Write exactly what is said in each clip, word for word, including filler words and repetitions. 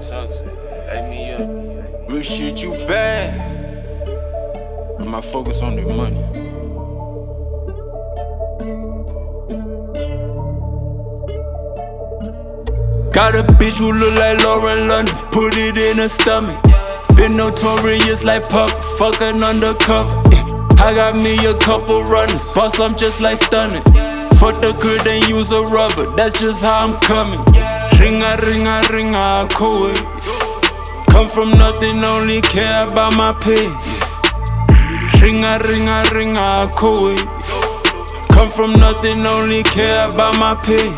Talk to me. Light me up. Real shit, you bad. I'ma focus on the money. Got a bitch who look like Lauren London, put it in her stomach. Been notorious like Puff, fucking undercover. I got me a couple runners, boss, I'm just like stunning. Fuck the crib, then use a rubber, that's just how I'm coming. Ringa, ringa, ringa, cool. Come from nothing, only care about my pay. Ringa, ringa, ringa, cool. Come from nothing, only care about my pay.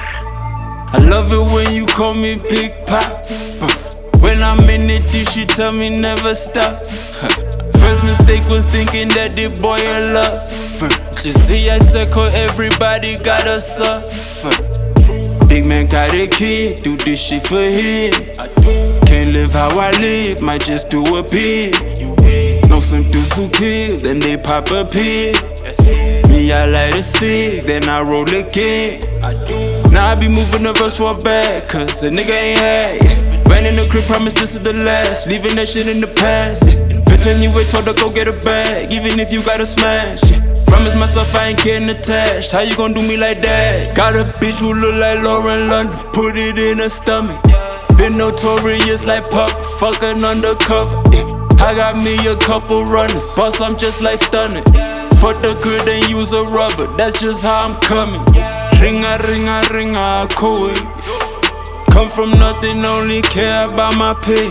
I love it when you call me Big Pop. When I'm in it, this shit tell me never stop. First mistake was thinking that the boy in love. You see, I circle, everybody gotta suffer. Big man got a kid, do this shit for him. Can't live how I live, might just do a bit. Know some dudes who kill, then they pop a pig. Me, I light a cig, then I roll again. Now I be moving the verse for a bag, cause a nigga ain't had it. Ran in the crib, promise this is the last, leaving that shit in the past. Been telling you wait, told her go get a bag, even if you gotta smash. Promise myself I ain't getting attached, how you gon' do me like that? Got a bitch who look like Lauren London, put it in her stomach. Been notorious like Puff, fucking undercover. I got me a couple runners, boss, I'm just like stunning. Fuck the crib, then use a rubber, that's just how I'm coming. Ringa, ringa, ringa, cool. Come from nothing, only care about my pay.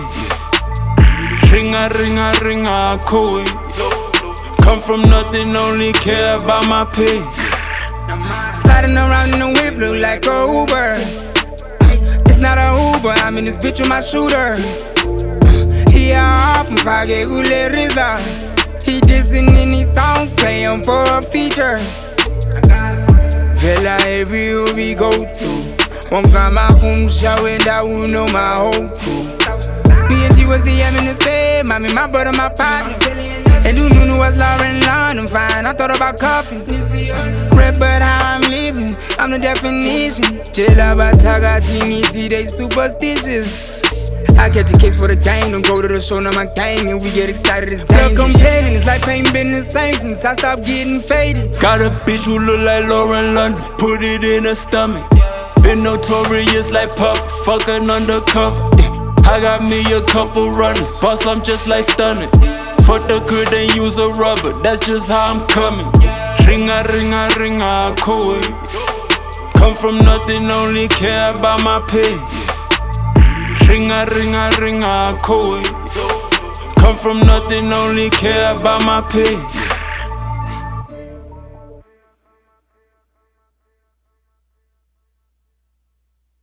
Ringa, ringa, ringa, cool. Come from nothing, only care about my pay. Sliding around in the whip, look like a Uber. It's not a Uber, I'm in this bitch with my shooter. He a hop and forget who let it out. He dissing in his songs, paying for a feature. Girl, everywhere we go to, won't got my home shower, that will know my whole crew. Me and G was the M in the same, mommy, my brother, my pocket. And you knew was Lauren London, fine, I thought about coughing. Red, but how I'm living, I'm the definition. Chill about Taga, T, they superstitious. I catch a case for the game, don't go to the show, now my gang, and we get excited, it's dangerous. Look, I'm playing, this life ain't been the same since I stopped getting faded. Got a bitch who look like Lauren London, put it in her stomach. Been notorious like Puff, fucking undercover. I got me a couple runners, boss, I'm just like stunning. Fuck the crib, then use a rubber, that's just how I'm coming. Ringa, ringa, ringa, cool. Come from nothing, only care about my pay. Ringa, ringa, ringa, cool. Come from nothing, only care about my pay.